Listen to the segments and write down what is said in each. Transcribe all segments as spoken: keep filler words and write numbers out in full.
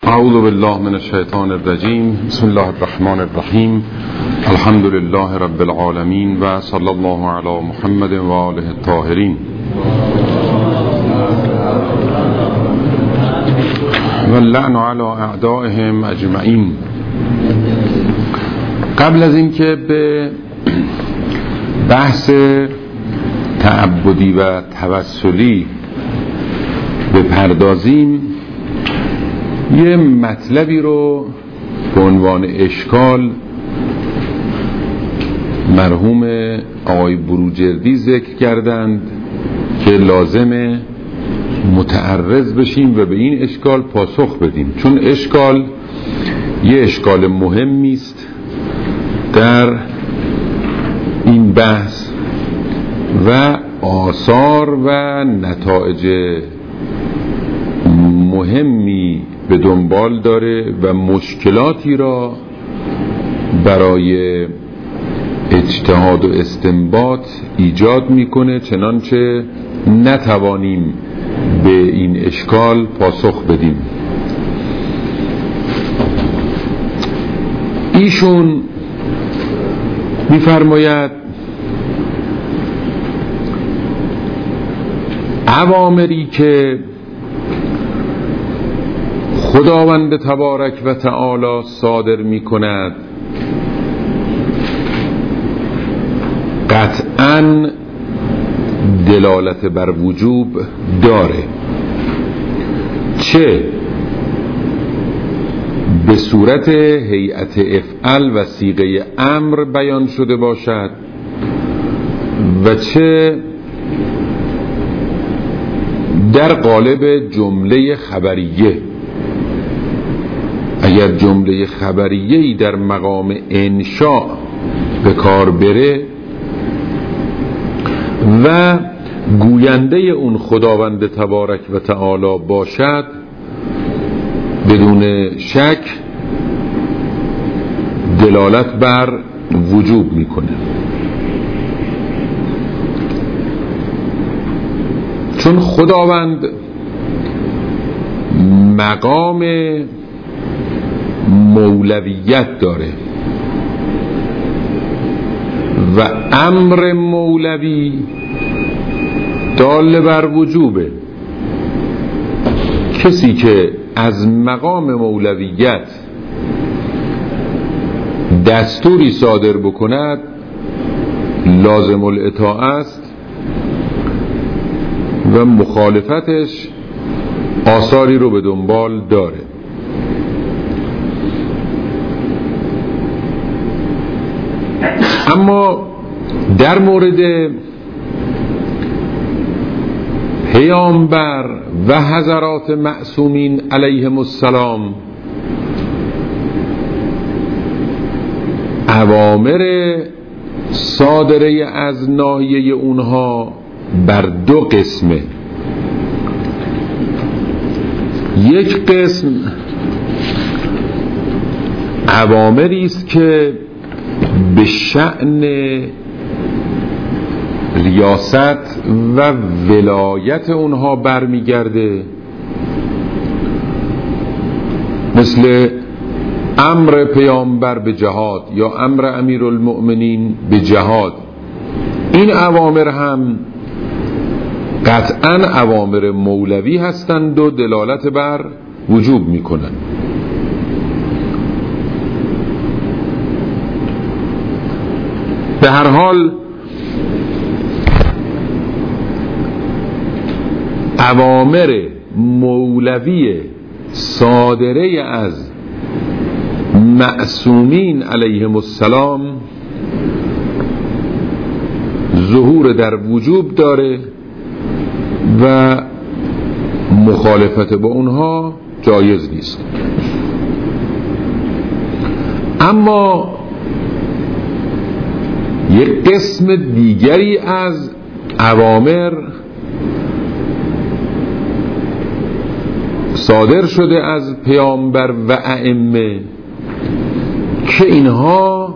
اعوذ بالله من الشیطان الرجیم. بسم الله الرحمن الرحیم. الحمد لله رب العالمین و صلی الله علی محمد و آله الطاهرین. و اللعن علی اعدائهم اجمعین. قبل از اینکه به بحث تعبدی و توسلی بپردازیم، یه مطلبی رو به عنوان اشکال مرحوم آقای بروجردی ذکر کردند که لازمه متعرض بشیم و به این اشکال پاسخ بدیم، چون اشکال یه اشکال مهمی است در این بحث و آثار و نتایج مهمی به دنبال داره و مشکلاتی را برای اجتهاد و استنباط ایجاد میکنه، چنانچه نتوانیم به این اشکال پاسخ بدیم. ایشون میفرماید اوامری که خداوند تبارک و تعالی صادر می کند قطعاً دلالت بر وجوب داره، چه به صورت هیئت افعل و صیغه امر بیان شده باشد و چه در قالب جمله خبریه. اگر جمله خبریه‌ای در مقام انشاء به کار بره و گوینده اون خداوند تبارک و تعالی باشد، بدون شک دلالت بر وجوب میکنه، چون خداوند مقام مولویت داره و امر مولوی دال بر وجوبه. کسی که از مقام مولویت دستوری صادر بکند لازم الاطاعه است و مخالفتش آثاری رو به دنبال داره. اما در مورد پیامبر و حضرات معصومین علیهم السلام، اوامر صادره از ناحیه اونها بر دو قسمه. یک قسم اوامری است که به شأن ریاست و ولایت اونها برمیگرده، مثل امر پیامبر به جهاد یا امر امیرالمؤمنین به جهاد. این اوامر هم قطعاً اوامر مولوی هستند و دلالت بر وجوب میکنند. به هر حال اوامر مولوی صادره از معصومین علیهم السلام ظهور در وجوب داره و مخالفت با اونها جایز نیست. اما یک قسم دیگری از اوامر صادر شده از پیامبر و ائمه که اینها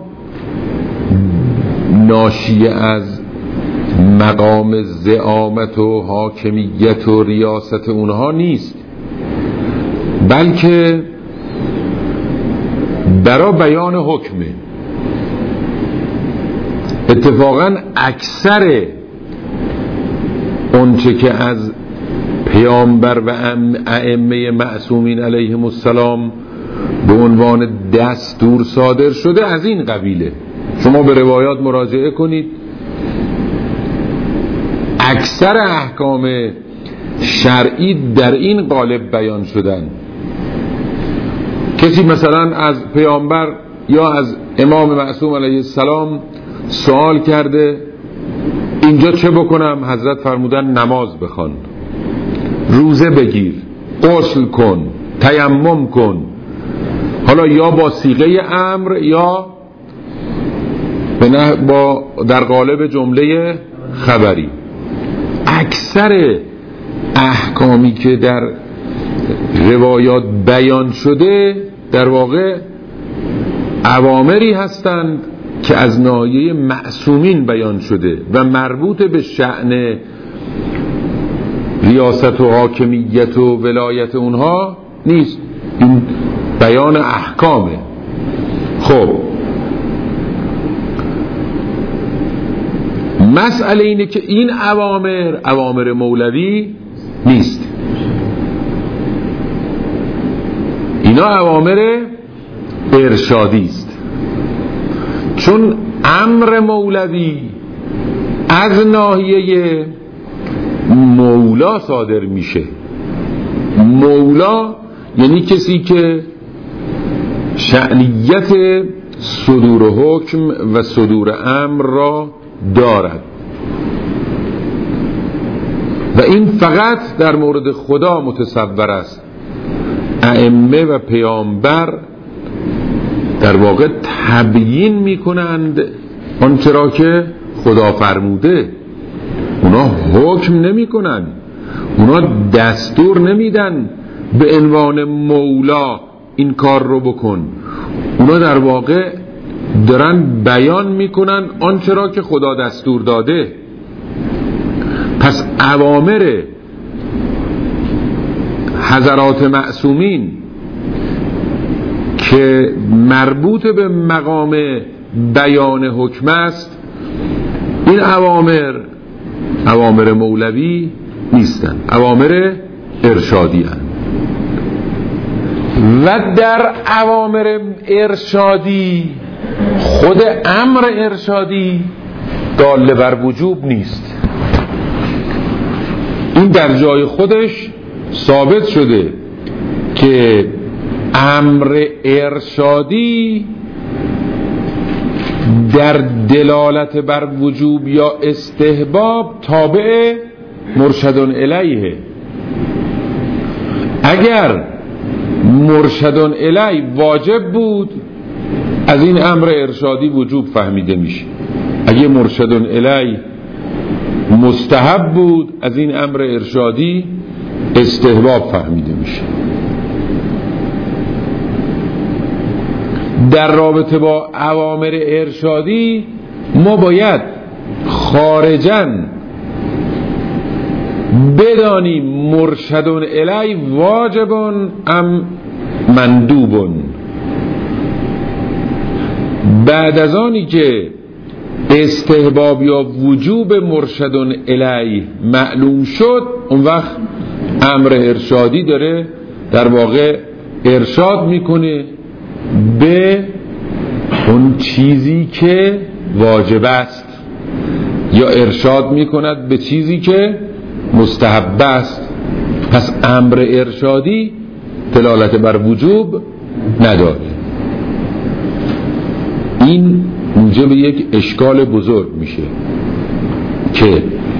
ناشی از مقام زعامت و حاکمیت و ریاست اونها نیست، بلکه برای بیان حکمه. اتفاقا اکثر اونچه که از پیامبر و ائمه معصومین علیهم السلام به عنوان دستور صادر شده از این قبیله. شما به روایات مراجعه کنید، اکثر احکام شرعی در این قالب بیان شدن. کسی مثلا از پیامبر یا از امام معصوم علیه السلام سوال کرده اینجا چه بکنم؟ حضرت فرمودن نماز بخوان، روزه بگیر، غسل کن، تیمم کن. حالا یا با صیغه امر یا با در قالب جمله خبری. اکثر احکامی که در روایات بیان شده در واقع اوامری هستند که از ناحیه معصومین بیان شده و مربوط به شأن ریاست و حاکمیت و ولایت اونها نیست. این بیان احکامه. خب مسئله اینه که این اوامر اوامر مولوی نیست، اینا اوامر ارشادی است. چون امر مولوی از ناحیه مولا صادر میشه. مولا یعنی کسی که شأنیت صدور حکم و صدور امر را دارد و این فقط در مورد خدا متصور است. ائمه و پیامبر در واقع تبیین میکنند آنچه را که خدا فرموده. اونا حکم نمی کنن، اونا دستور نمیدن به عنوان مولا این کار رو بکن. اونا در واقع دارن بیان میکنن آنچه را که خدا دستور داده. پس اوامر حضرات معصومین که مربوط به مقام بیان حکم است، این اوامر اوامر مولوی نیستن، اوامر ارشادی هستند. و در اوامر ارشادی خود امر ارشادی داله بر وجوب نیست. این در جای خودش ثابت شده که امر ارشادی در دلالت بر وجوب یا استحباب تابع مرشدون الیه. اگر مرشدون الی واجب بود از این امر ارشادی وجوب فهمیده میشه. اگه مرشدون الی مستحب بود از این امر ارشادی استحباب فهمیده میشه. در رابطه با اوامر ارشادی ما باید خارجاً بدانیم مرشدون الی واجبون ام مندوبون. بعد از آنی که استحباب یا وجوب مرشدون الی معلوم شد، اون وقت امر ارشادی داره در واقع ارشاد میکنه به اون چیزی که واجب است یا ارشاد میکند به چیزی که مستحب است. پس امر ارشادی دلالت بر وجوب نداره. این موجب یک اشکال بزرگ میشه که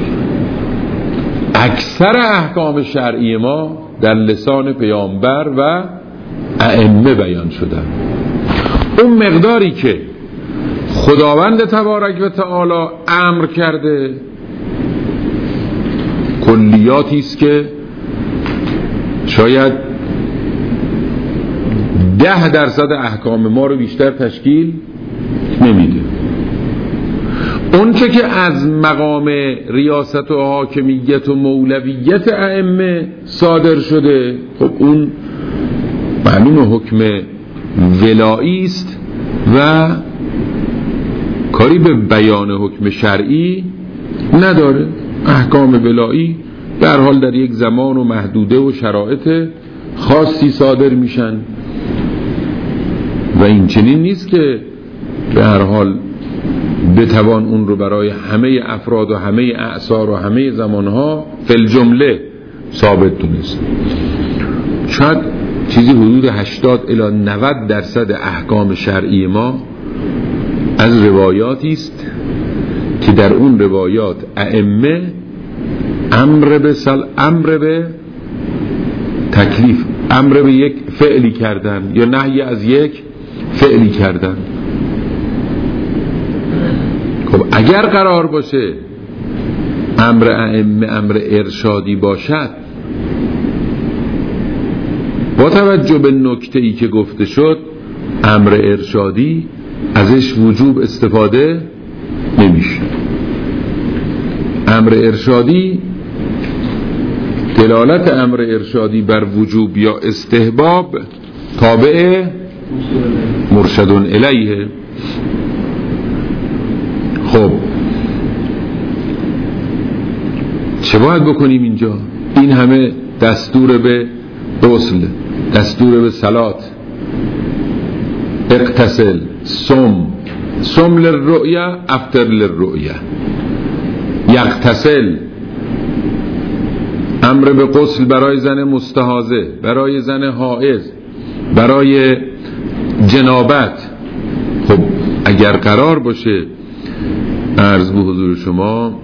اکثر احکام شرعی ما در لسان پیامبر و ائمه بیان شدن. اون مقداری که خداوند تبارک و تعالی امر کرده کلیاتی است که شاید ده درصد احکام ما رو بیشتر تشکیل نمیده. اون چه که از مقام ریاست و حاکمیت و مولویت ائمه صادر شده، خب اون معلوم حکم ولایی است و کاری به بیان حکم شرعی نداره. احکام ولایی به هر حال در یک زمان و محدوده و شرایط خاصی صادر میشن و این چنین نیست که به هر حال بتوان اون رو برای همه افراد و همه اعصار و همه زمانها فی جمله ثابت دونست. شاید چیزی حدود هشتاد الی نود درصد احکام شرعی ما از روایاتی است که در اون روایات ائمه امر به سل امر به تکلیف، امر به یک فعلی کردن یا نهی از یک فعلی کردن. خب اگر قرار باشه امر ائمه امر ارشادی باشد، با توجه به نکته‌ای که گفته شد امر ارشادی ازش وجوب استفاده نمیشه. امر ارشادی، دلالت امر ارشادی بر وجوب یا استحباب تابع مرشد الیه. خب چه باید بکنیم اینجا؟ این همه دستور به غسل، دستور به صلات، اغتسل، صم، صم للرؤیا، افطر للرؤیا، یغتسل، امر به غسل برای زن مستحاضه، برای زن حائض، برای جنابت. خب اگر قرار باشه عرض به حضور شما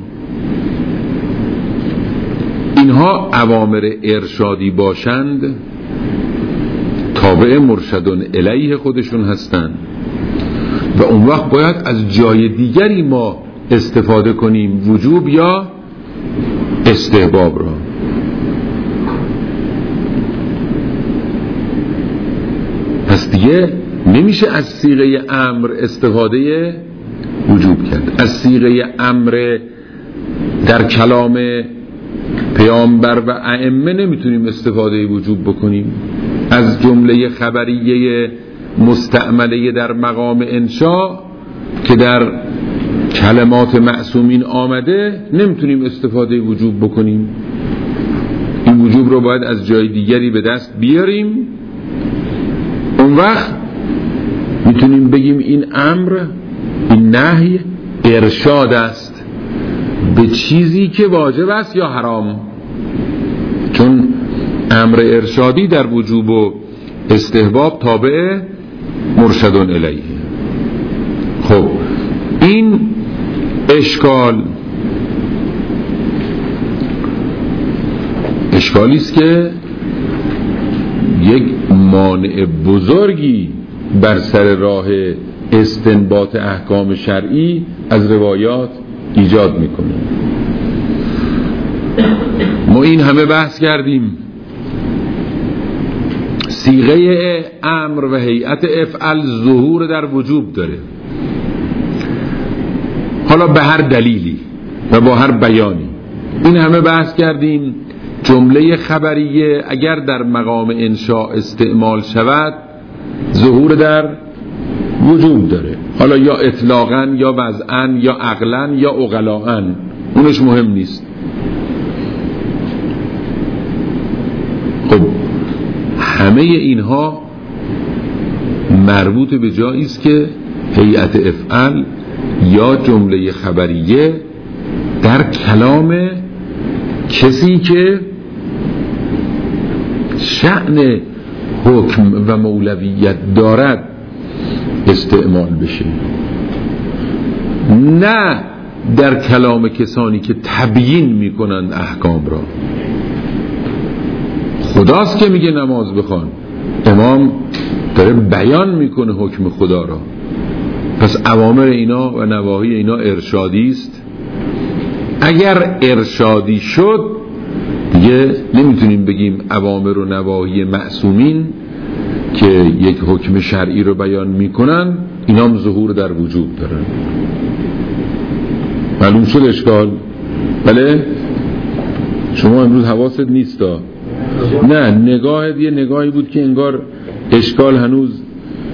اینها اوامر ارشادی باشند، تابع مرشدون الیه خودشون هستند و اون وقت باید از جای دیگری ما استفاده کنیم وجوب یا استحباب را. پس دیگه نمیشه از صیغه امر استفاده وجوب کرد. از صیغه امر در کلام پیامبر و ائمه نمیتونیم استفاده وجوب بکنیم. از جمله خبریه مستعمله در مقام انشاء که در کلمات معصومین آمده نمیتونیم استفاده وجوب بکنیم. این وجوب رو باید از جای دیگری به دست بیاریم. اون وقت میتونیم بگیم این امر، این نهی ارشاد است به چیزی که واجب است یا حرام، چون امر ارشادی در وجوب و استحباب تابع مرشدون الیه. خب این اشکال اشکالی است که یک مانع بزرگی بر سر راه استنباط احکام شرعی از روایات ایجاد میکنه. ما این همه بحث کردیم، صیغه امر و هیئت افعل ظهور در وجوب داره، حالا به هر دلیلی و با هر بیانی. این همه بحث کردیم جمله خبریه اگر در مقام انشاء استعمال شود ظهور در وجوب داره، حالا یا اطلاقاً یا وضعاً یا عقلاً یا عقلاً، اونش مهم نیست. خب همه اینها مربوط به جایی است که هیئت افعل یا جمله خبریه در کلام کسی که شأن حکم و مولویت دارد استعمال بشه، نه در کلام کسانی که تبیین میکنند احکام را. خداست که میگه نماز بخوان، امام داره بیان میکنه حکم خدا را. پس اوامر اینا و نواهی اینا ارشادی است. اگر ارشادی شد دیگه نمیتونیم بگیم اوامر و نواهی معصومین که یک حکم شرعی رو بیان میکنن اینا هم ظهور در وجود دارن. معلوم شد اشکال؟ بله؟ شما امروز حواست نیستا؟ نه، نگاهت یه نگاهی بود که انگار اشکال هنوز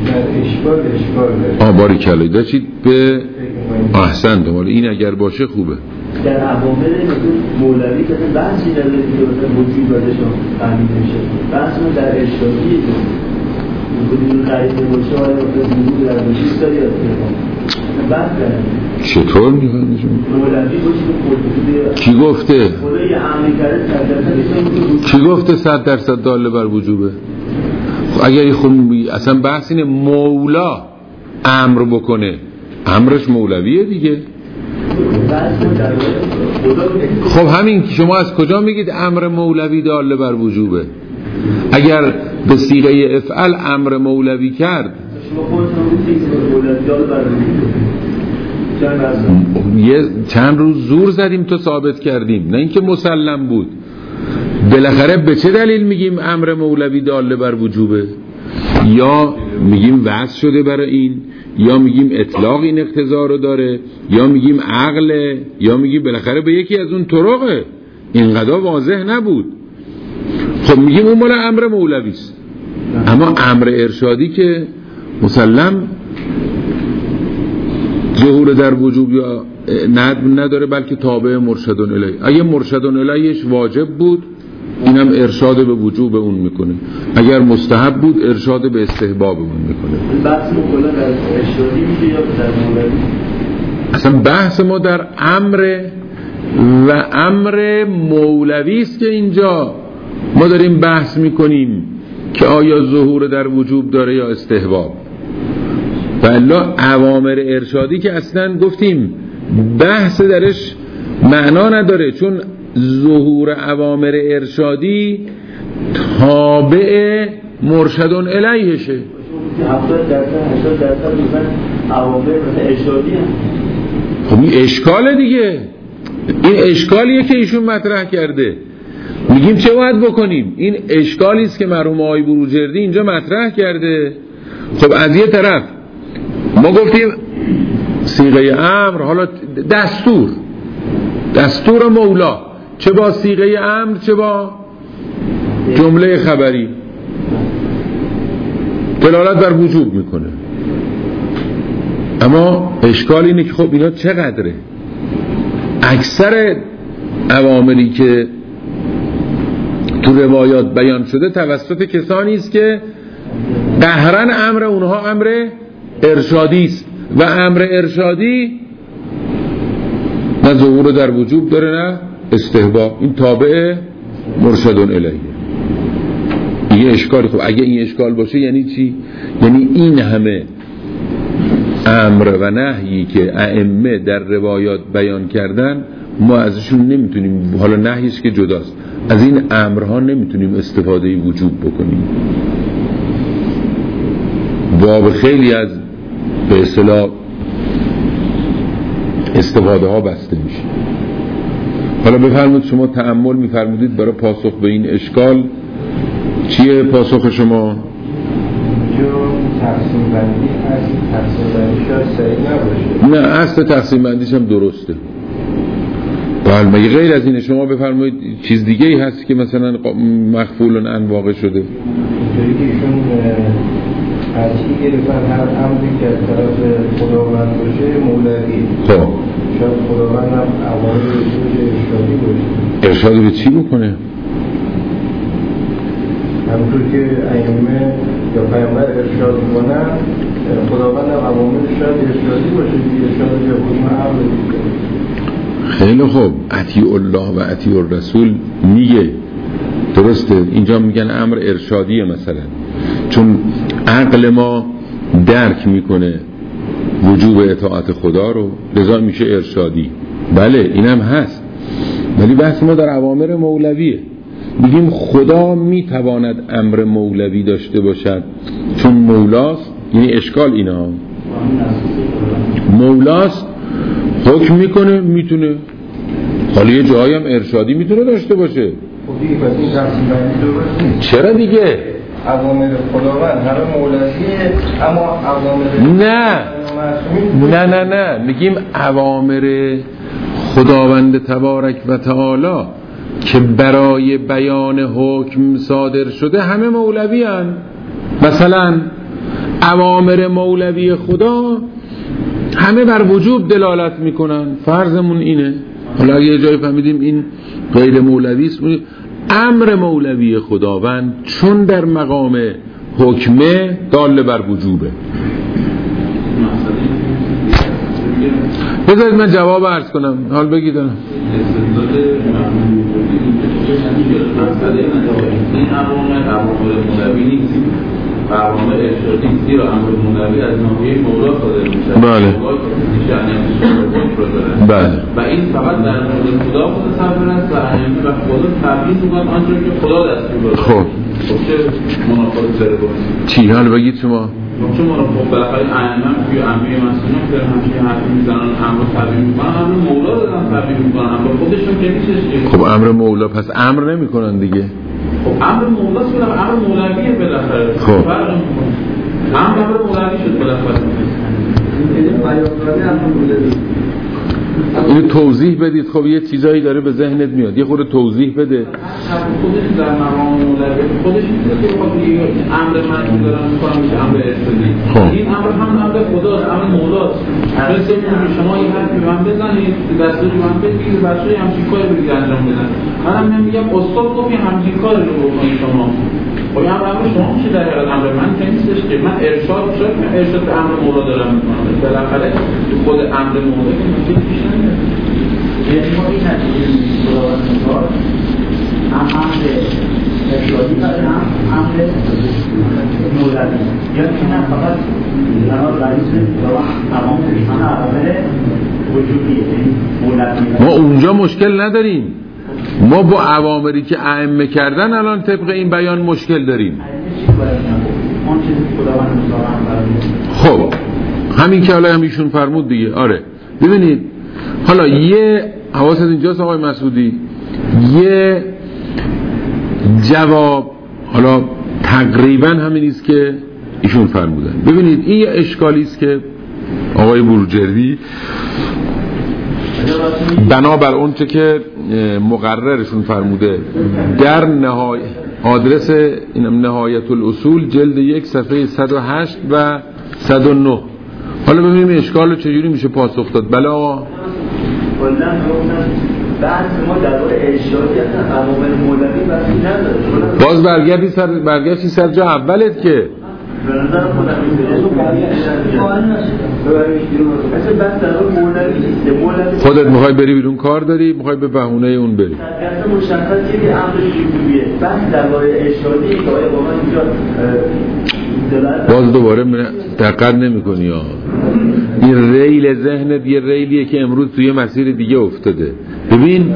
اشکال اشکال آه باری کلایی داشتید به احسن دومال این اگر باشه خوبه. در عوامل مولوی که بحثی داره که وجود دادشان فهمید میشه بحث ما در ارشادی بودیم قریب باشه آیا وجود در وجود داری یا بحث داریم چطور میفهمشون؟ مولوی باشه کی گفته؟ مولوی عملی کرده کی گفته صد درصد داله بر وجوبه؟ اگر خب اصلا بحث اینه مولا امر بکنه امرش مولویه دیگه. خب همین شما از کجا میگید امر مولوی داله بر وجوبه؟ اگر به صیغه افعل امر مولوی کرد یه چند روز زور زدیم تا ثابت کردیم نه اینکه مسلم بود. بالاخره به چه دلیل میگیم امر مولوی داله بر وجوبه؟ یا میگیم وضع شده برای این، یا میگیم اطلاق این اقتضا رو داره، یا میگیم عقله، یا میگیم بالاخره به یکی از اون طرقه. اینقدر واضح نبود. خب میگیم اون مال امر مولوی است. اما امر ارشادی که مسلم ظهور در وجوب یا نداره بلکه تابع مرشدون الیه. اگه مرشدون الیهش واجب بود اینم ارشاد به وجوب اون میکنه، اگر مستحب بود ارشاد به استحباب اون میکنه. بحث ما کلا در ارشادی میشه یا در مولوی؟ اصلا بحث ما در امر و امر مولوی است که اینجا ما داریم بحث میکنیم که آیا ظهور در وجوب داره یا استحباب. والا اوامر ارشادی که اصلا گفتیم بحث درش معنا نداره، چون ظهور اوامر ارشادی تابع مرشدون الیهشه. هفتاد درصد هشتاد درصد مثلا اوامر مثلا ارشادی هم خب این اشکاله دیگه. این اشکالیه که ایشون مطرح کرده. میگیم چه باید بکنیم؟ این اشکالی است که مرحوم آقای بروجردی اینجا مطرح کرده. خب از یه طرف ما گفتیم صیغه امر، حالا دستور دستور مولا چه با صیغه امر چه با جمله خبری دلالت بر وجوب میکنه. اما اشکال اینه که خب اینا چقدره؟ اکثر اوامری که تو روایات بیان شده توسط کسانی است که قهرن امر اونها امر ارشادی است و امر ارشادی نه ظهور در وجوب داره نه استحباب. این تابع مرشدون الیه. یه اشکال. خب اگه این اشکال باشه یعنی چی؟ یعنی این همه امر و نهیی که ائمه در روایات بیان کردن ما ازشون نمیتونیم، حالا نهیش که جداست، از این امرها نمیتونیم استفاده وجوب بکنیم. باب خیلی از به اصطلاح استفاده ها بسته میشه. حالا بفرمایید شما تأمل میفرمودید برای پاسخ به این اشکال چیه پاسخ شما؟ جو تقسیم بندی اصل تقسیم بندی شاید صحیح نباشه. نه اصل تقسیم بندیش هم درسته. بله مگه غیر از اینه؟ شما بفرمایید چیز دیگه ای هست که مثلا مخفول عن واقع شده؟ اینطوری که ایشون قطعی گرفتن هر امری که از طرف خداوند باشه مولوی. خب شاید خداوند هم اوامر ارشادی باشه. ارشاد به چی بکنه؟ همونطور که ائمه یا پیامبر ارشاد میکنن خداوند هم اوامر شاید ارشادی باشه دیگه. ارشاد یا حکم امر دیگه. خیلی خوب. اطیع الله و اطیع الرسول میگه درسته. اینجا میگن امر ارشادیه مثلا، چون عقل ما درک میکنه وجوب اطاعت خدا رو، لذا میشه ارشادی. بله اینم هست، ولی بحث ما در اوامر مولویه. میگیم خدا میتواند امر مولوی داشته باشد چون مولاست. یعنی اشکال اینا مولاست حکم میکنه میتونه، حالا یه جایی هم ارشادی میتونه داشته باشه. خب دیگه پس این تقسیم بندی درست نیست. چرا دیگه؟ اوامر خداوند همه مولویه اما اوامر نه نه نه نه میگیم اوامر خداوند تبارک و تعالی که برای بیان حکم صادر شده همه مولوی هن. مثلا اوامر مولوی خدا همه بر وجوب دلالت میکنن. فرضمون اینه، حالا اگه یه جایی فهمیدیم این غیر مولوی است، امر مولوی خداوند چون در مقام حکمه دال بر وجوبه. بذارید من جواب عرض کنم، حال بگید. این اوامر اوامر مولوی نیست، اوامر ارشادی است، زیرا امر مولوی از ناحیه مولا صادر میشه. بله. بله. و این فقط در مورد خدا متصور است و ائمه و خدا تبیین می‌کنند آنچه که خدا دستور داده. خب. خب چه منافاتی داره با این؟ چی حال بگید شما؟ چون ما خب بالاخره ائمه توی امیر مسئولان که همین حرفی میزنن امر تبیین میکنن، امر مولا دارن تبیین میکنن، امر خودشون که نیستش. خب امر مولا پس امر نمیکنن دیگه. خب امر مولا است، امر مولویه بالاخره. خب فرق میکنه. امر امر مولوی شد بالاخره. این پیامبران امر مولوی. اینو توضیح بدید. خب یه چیزایی داره به ذهنت میاد، یه خورده توضیح بده. خودش در مقام مولوی خودش میگه که بخواد این امر من دارم میکنم میشه امر ارشادی. این امر هم امر خداست، امر مولاست. مثل اینکه شما یه حرفی من بزنید، دستوری من بگیرید، بچه‌ها همچین کاری برید انجام بدن. منم نمیگم استاد گفت همچین کاری رو بکنید شما. خب این امر شما میشه در حقیقت امر من که نیستش که من ارشاد شد، من ارشاد به امر مولا دارم میکنم. بالاخره خود امر مولا که میشه پیش نمیاد. یعنی ما این نتیجه خداوند می‌خواد هم امر ارشادی داره، هم امر مولوی. یعنی نه فقط جناب رئیس تمام پیشان اوامر وجودیه، یعنی مولوی. ما اونجا مشکل نداریم، ما با اوامری که ائمه کردن الان طبق این بیان مشکل داریم. خب همین که حالا همیشون فرمود دیگه. آره ببینید حالا یه حواست اینجاست آقای مسعودی، یه جواب حالا تقریبا همین است که ایشون فرمودن. ببینید این یه اشکالی است که آقای بروجردی بنابر اون چه که مقررشون فرموده در نهای آدرس اینم نهایت الاصول جلد یک صفحه صد و هشت و صد و نه. حالا ببینیم اشکال رو چجوری میشه پاسخ داد. بله آقا بعد ما درباره ارشادی هستن اوامر مولوی بحثی نداره. باز برگردی سر برگشتی سر جا اولت که به نظر خودم خودت میخوای بری بیرون کار داری، میخوای به بهونه اون بری. اصلا مشخصه که امر شیوعیه. بحث درباره ارشادی که آیا واقعا اینجا باز دوباره دقت نمی‌کنی ها. این ریل ذهنت یه ریلیه که امروز توی مسیر دیگه افتاده. ببین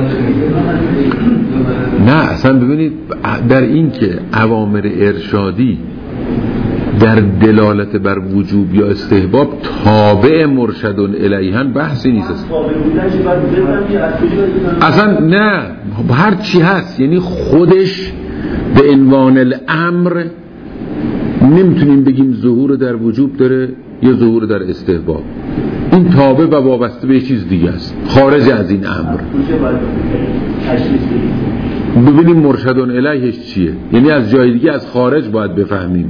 نه اصلا ببینید در این که اوامر ارشادی در دلالت بر وجوب یا استحباب تابع مرشدون الیهن بحثی نیست اصلا. نه هر چی هست یعنی خودش به عنوان الامر نمیتونیم بگیم ظهور در وجوب داره یا ظهور در استحباب. این تابع و وابسته به چیز دیگه است خارج از این امر. ببینیم مرشدون الیهش چیه، یعنی از جای دیگه از خارج باید بفهمیم.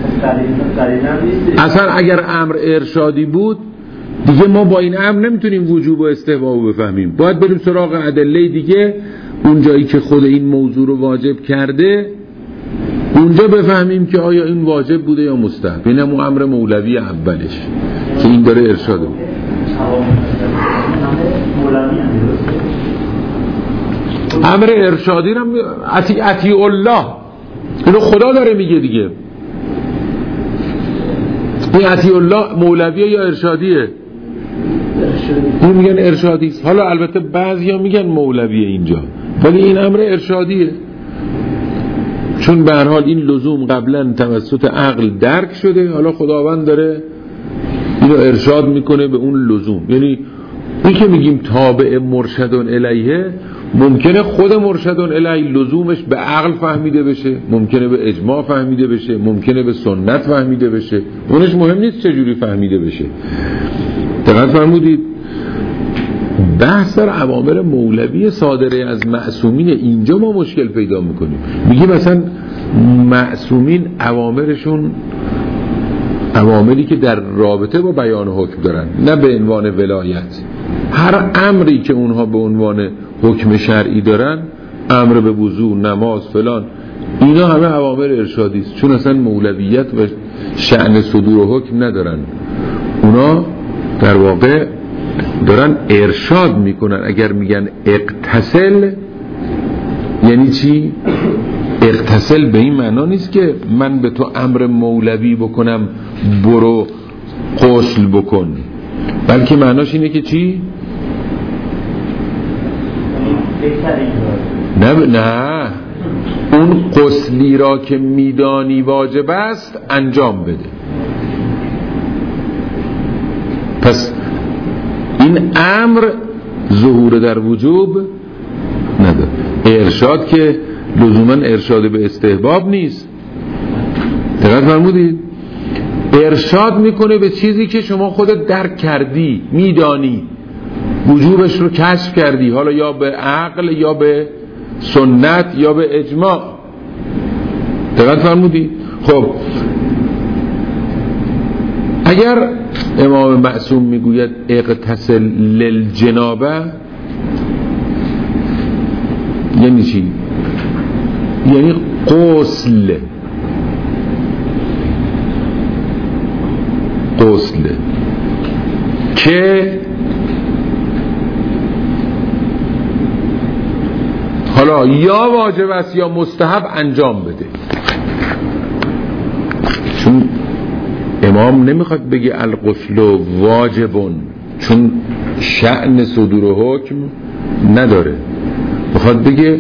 اصلا اگر امر ارشادی بود دیگه ما با این امر نمیتونیم وجوب و استحباب رو بفهمیم، باید بریم سراغ ادله دیگه. اون جایی که خود این موضوع رو واجب کرده اونجا بفهمیم که آیا این واجب بوده یا مستحب. این هم امر مولوی اولش که این داره ارشاد بود. امر ارشادی رو اتی اتی الله اینو خدا داره میگه دیگه. این اتی الله مولویه یا ارشادیه؟ این میگن ارشادی است. حالا البته بعضیا میگن مولویه اینجا، ولی این امر ارشادیه، چون به هر حال این لزوم قبلا توسط عقل درک شده، حالا خداوند داره اینو ارشاد میکنه به اون لزوم. یعنی این که میگیم تابع مرشدون الیه، ممکنه خود مرشدون الیه لزومش به عقل فهمیده بشه، ممکنه به اجماع فهمیده بشه، ممکنه به سنت فهمیده بشه، اونش مهم نیست چجوری فهمیده بشه. دقت فرمودید؟ بحث در اوامر مولوی صادره از معصومین، اینجا ما مشکل پیدا میکنیم. میگیم مثلا معصومین اوامرشون اوامری که در رابطه با بیان حکم دارن، نه به عنوان ولایت. هر امری که اونها به عنوان حکم شرعی دارن، امر به وضو، نماز، فلان، اینا همه اوامر ارشادی است، چون اصلا مولویت و شأن صدور و حکم ندارن. اونا در واقع دارن ارشاد میکنن. اگر میگن اغتسل یعنی چی؟ اغتسل به این معنا نیست که من به تو امر مولوی بکنم برو غسل بکن، بلکه معناش اینه که چی؟ نه نه، اون غسلی را که میدانی واجب است انجام بده. پس این امر ظهور در وجوب نداره. ارشاد که لزوما ارشاد به استحباب نیست. دقت فرمودید؟ ارشاد میکنه به چیزی که شما خودت درک کردی، میدانی، وجوبش رو کشف کردی، حالا یا به عقل یا به سنت یا به اجماع. دقت فرمودید؟ خب اگر امام معصوم میگوید اغتسل للجنابه یعنی چی؟ یعنی غسل. غسل که حالا یا واجب است یا مستحب انجام بده. چون امام نمیخواد بگه الغسل واجبون، چون شأن صدور و حکم نداره. میخواد بگه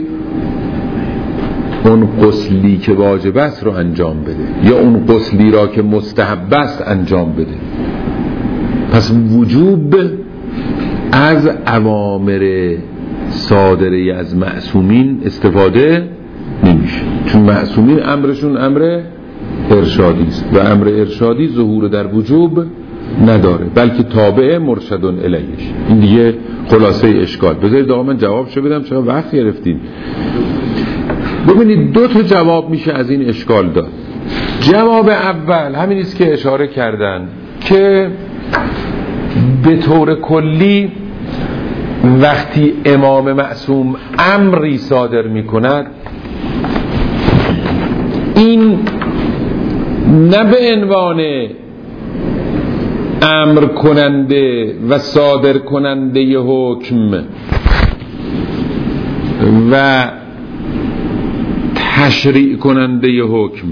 اون غسلی که واجب است رو انجام بده یا اون غسلی را که مستحب است انجام بده. پس وجوب از اوامر صادره از معصومین استفاده نمیشه، چون معصومین امرشون امر ارشادی است و امر ارشادی ظهور در وجوب نداره، بلکه تابع مرشدون الیهش. این دیگه خلاصه اشکال. بذارید آقا من جوابشو بدم، چرا وقت گرفتین؟ ببینید دو تا جواب میشه از این اشکال داد. جواب اول همین است که اشاره کردن که به طور کلی وقتی امام معصوم امری صادر میکند، این نه به عنوان امر کننده و صادر کننده ی حکم و تشریع کننده ی حکم،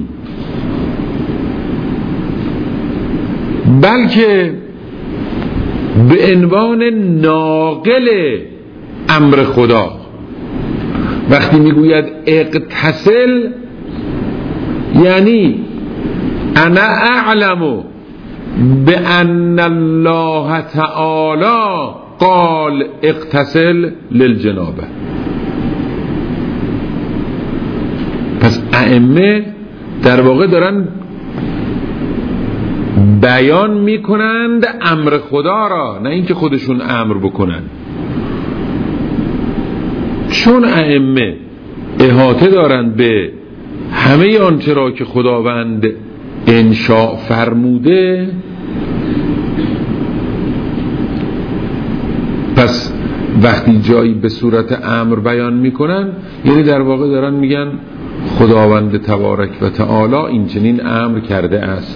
بلکه به عنوان ناقل امر خدا. وقتی میگوید اغتسل یعنی انا اعلم بان الله تعالی قال اغتسل للجنابه. پس ائمه در واقع دارن بیان میکنند امر خدا را، نه اینکه خودشون امر بکنن. چون ائمه احاطه دارند به همه آنچه را که خداوند انشاء فرموده، پس وقتی جایی به صورت امر بیان میکنن، یعنی در واقع دارن میگن خداوند تبارک و تعالی این چنین امر کرده است.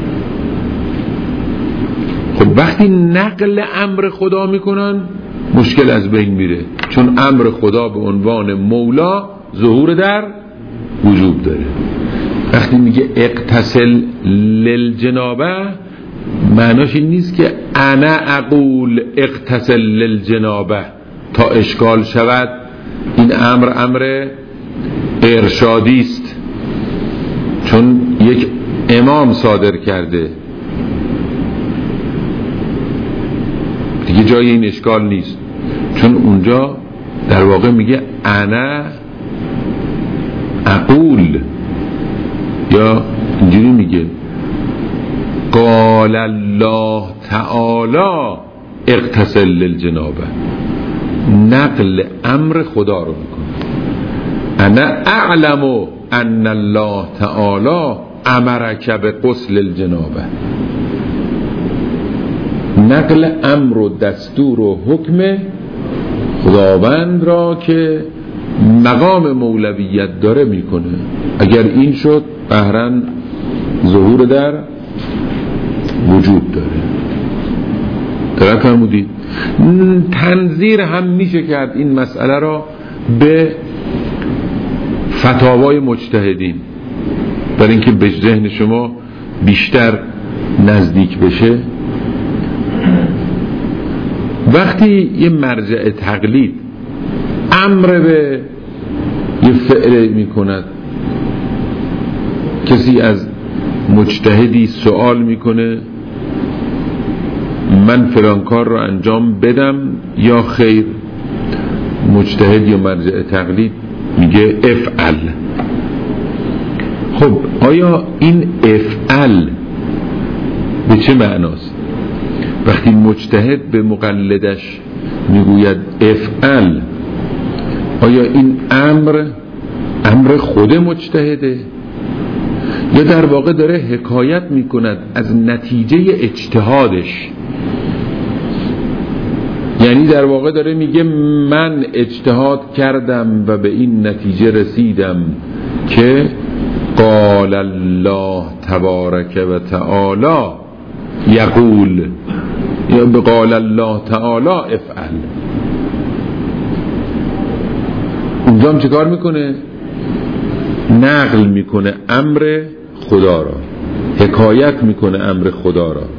خب وقتی نقل امر خدا میکنن مشکل از بین میره، چون امر خدا به عنوان مولا ظهور در وجوب داره. وقتی میگه اغتسل للجنابه معناش این نیست که انا اقول اغتسل للجنابه تا اشکال شود این امر امر ارشادی است، چون یک امام صادر کرده، دیگه جای این اشکال نیست. چون اونجا در واقع میگه انا اقول، یا اینجوری میگه قال الله تعالی اغتسل للجنابه، نقل امر خدا رو میکنه. انا اعلم ان الله تعالی امرک به غسل الجنابه، نقل امر و دستور و حکم خداوند را که مقام مولویت داره میکنه. اگر این شد قهرن ظهور در وجود داره. دقت فرمودید؟ تنظیر هم میشه کرد این مسئله را به فتاوای مجتهدین برای اینکه به ذهن شما بیشتر نزدیک بشه. وقتی یه مرجع تقلید امر به یه فعل می کند، کسی از مجتهدی سوال میکنه من فلان کار رو انجام بدم یا خیر، مجتهد یا مرجع تقلید میگه افعل. خب آیا این افعل به چه معناست؟ وقتی مجتهد به مقلدش میگوید افعل، آیا این امر امر خود مجتهده یا در واقع داره حکایت میکند از نتیجه اجتهادش؟ یعنی در واقع داره میگه من اجتهاد کردم و به این نتیجه رسیدم که قال الله تبارک و تعالی یقول، یا به قال الله تعالی افعل. اونجا هم چه کار میکنه؟ نقل میکنه امر خدا را، حکایت میکنه امر خدا را.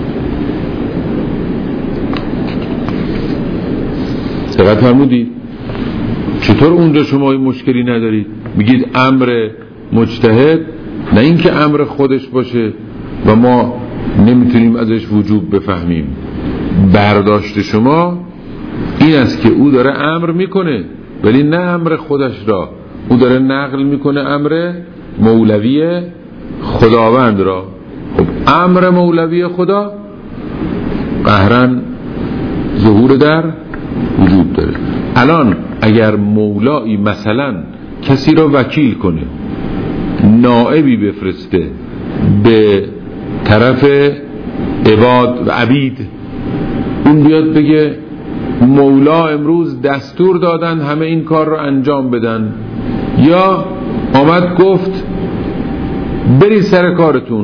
دقت فرمودید؟ چطور اونجا شما مشکلی ندارید؟ میگید امر مجتهد، نه اینکه امر خودش باشه و ما نمیتونیم ازش وجوب بفهمیم. برداشت شما این است که او داره امر میکنه ولی نه امر خودش را، او داره نقل میکنه امر مولوی خداوند را. خب امر مولوی خدا قهرن ظهور در وجود داره. الان اگر مولایی مثلا کسی را وکیل کنه، نائبی بفرسته به طرف عباد و عبید، اون بیاد بگه مولا امروز دستور دادن همه این کار رو انجام بدن، یا آمد گفت برید سر کارتون،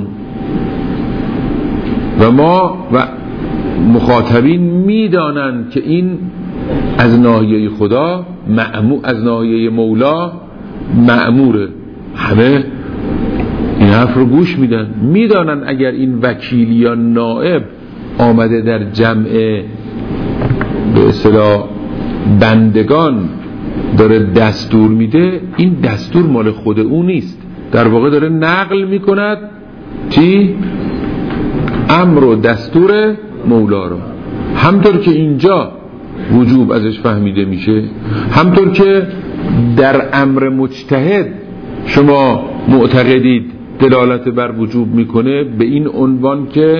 و ما و مخاطبین میدانند که این از ناحیه خدا مأمور، از ناحیه مولا مأموره، همه این حرف رو گوش میدن، میدانن اگر این وکیل یا نائب آمده در جمع به اصطلاح بندگان داره دستور میده، این دستور مال خود او نیست، در واقع داره نقل میکند چی؟ امر و دستور مولا رو. همطور که اینجا وجوب ازش فهمیده میشه، همطور که در امر مجتهد شما معتقدید دلالت بر وجوب میکنه به این عنوان که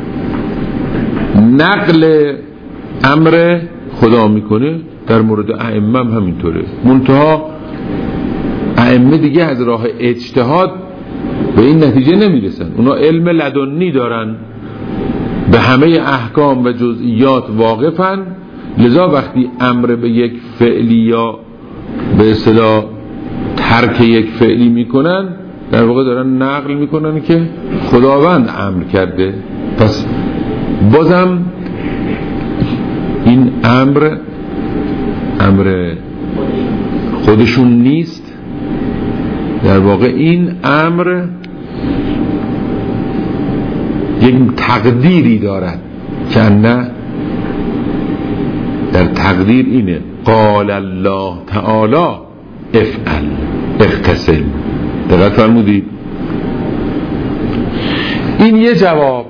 نقل امر خدا میکنه، در مورد ائمه هم همینطوره. منتها ائمه دیگه از راه اجتهاد به این نتیجه نمیرسن، اونا علم لدنی دارن، به همه احکام و جزئیات واقفن، لذا وقتی امر به یک فعلی یا به اصطلاح ترک یک فعلی میکنن، در واقع دارن نقل میکنن که خداوند امر کرده. پس بازم این امر امر خودشون نیست، در واقع این امر یک تقدیری دارد که نه در تقدیر اینه قال الله تعالی افعل اغتسل. دقت فرمودید؟ این یه جواب.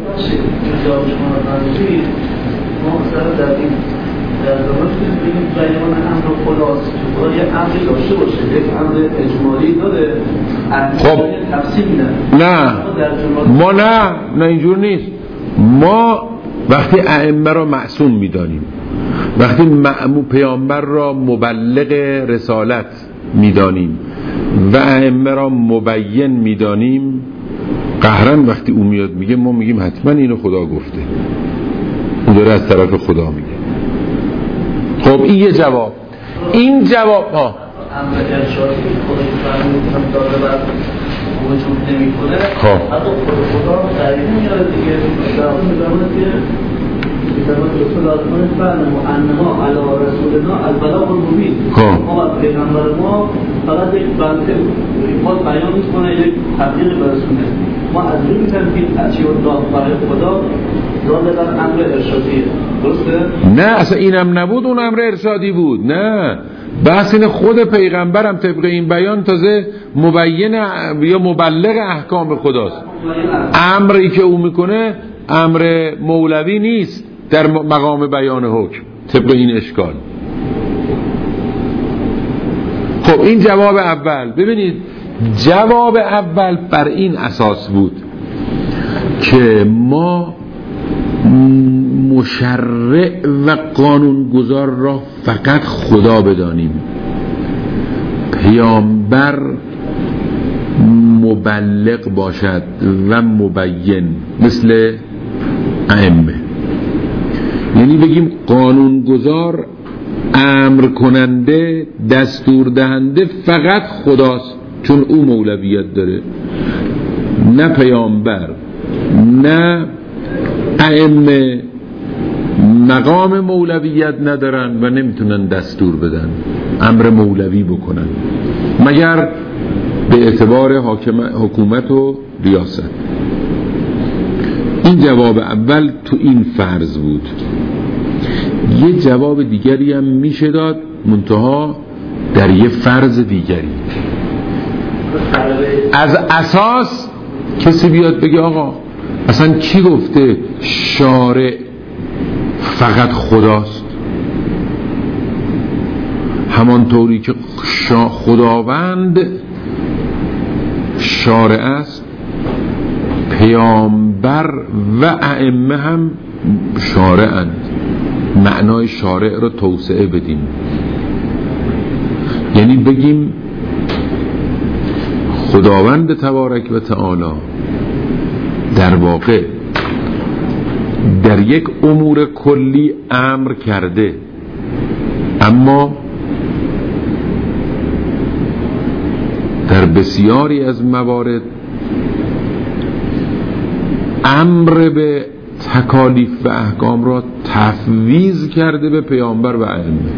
ما مثلا در این در زمان بگیم جایمان امر خداست، خدا یه امری داشته باشه، یک امر اجمالی داره، خب تفصیل نه نه ما نه نه اینجور نیست. ما وقتی ائمه را معصوم میدانیم، وقتی مأمور پیامبر را مبلغ رسالت میدانیم و ائمه را مبین میدانیم، قهرن وقتی اون میاد میگه ما میگیم حتما اینو خدا گفته، اون داره از طرف خدا میگه. خب این یه جواب. این جواب ها امر ارشادی خودش فرمودن داره بعد وجود نمیکنه، خب حتی خدا رو تعریف میاره دیگه. در اون میگه که کتابات رسول الله فرمود انما علی رسولنا البلاغ المبین، ما پیغمبر ما فقط یک بنده ما بیان میکنه، یک تبلیغ برسونه. ما از روی میکنیم که اچی و داد برای خدا داده در امر ارشادیه، درسته؟ نه اصلا اینم نبود، اون امر ارشادی بود. نه بحث این خود پیغمبرم طبق این بیان تازه مبین یا مبلغ احکام خداست. امری که او میکنه امر مولوی نیست در مقام بیان حکم طبق این اشکال. خب این جواب اول. ببینید جواب اول بر این اساس بود که ما مشرع و قانونگذار را فقط خدا بدانیم، پیامبر مبلغ باشد و مبین مثل ائمه. یعنی بگیم قانونگذار، امر کننده، دستور دهنده فقط خداست، چون او مولویت داره، نه پیامبر نه ائمه مقام مولویت ندارن و نمیتونن دستور بدن، امر مولوی بکنن مگر به اعتبار حکومت و ریاست. این جواب اول تو این فرض بود. یه جواب دیگری هم میشه داد، منتها در یه فرض دیگری. از اساس کسی بیاد بگه آقا اصلا کی گفته شارع فقط خداست؟ همانطوری که خداوند شارع است، پیامبر و ائمه هم شارعند. معنای شارع رو توسعه بدیم، یعنی بگیم خداوند تبارک و تعالی در واقع در یک امور کلی امر کرده، اما در بسیاری از موارد امر به تکالیف و احکام را تفویض کرده به پیامبر و ائمه.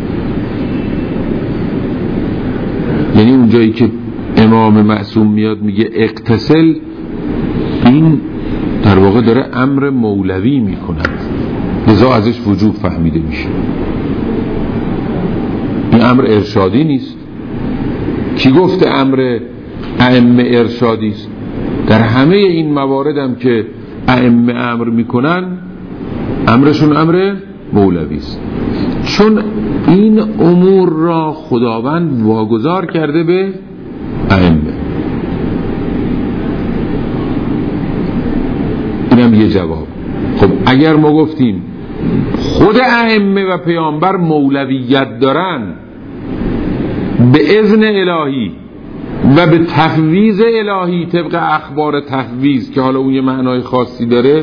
یعنی اونجایی که امام معصوم میاد میگه اغتسل، این در واقع داره امر مولوی میکند، لذا ازش وجوب فهمیده میشه. این امر ارشادی نیست. کی گفته امر ائمه ارشادی است؟ در همه این موارد هم که ائمه امر میکنن امرشون امر مولوی است، چون این امور را خداوند واگذار کرده به ائمه. اینم یه جواب. خب اگر ما گفتیم خود ائمه و پیامبر مولویت دارن به اذن الهی و به تفویض الهی طبق اخبار تفویض که حالا اون یه معنای خاصی داره،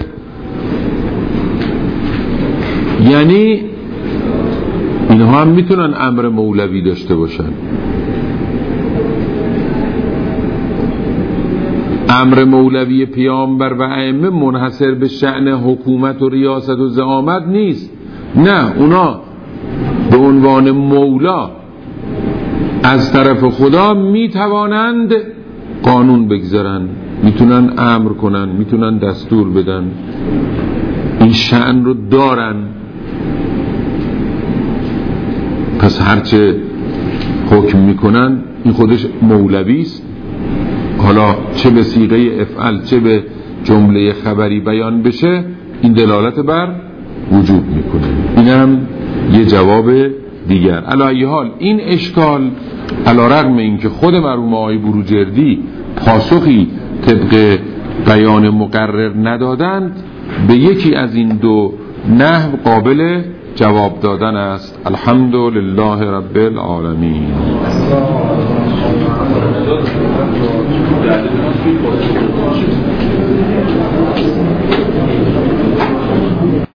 یعنی اینها هم میتونن امر مولوی داشته باشن. امر مولوی پیامبر و ائمه منحصر به شأن حکومت و ریاست و زعامت نیست. نه، اونا به عنوان مولا از طرف خدا میتوانند قانون بگذارن، میتونن امر کنن، میتونن دستور بدن، این شأن رو دارن. پس هرچه حکم میکنن این خودش مولوی است، حالا چه به صیغه افعل چه به جمله خبری بیان بشه این دلالت بر وجوب میکنه. این هم یه جواب دیگر. علی ای حال این اشکال علی رغم این که خود مرحوم آقای بروجردی پاسخی طبق بیان مقرر ندادند، به یکی از این دو نحو قابل جواب دادن است. الحمدلله رب العالمین. خدا درد ما توی خدا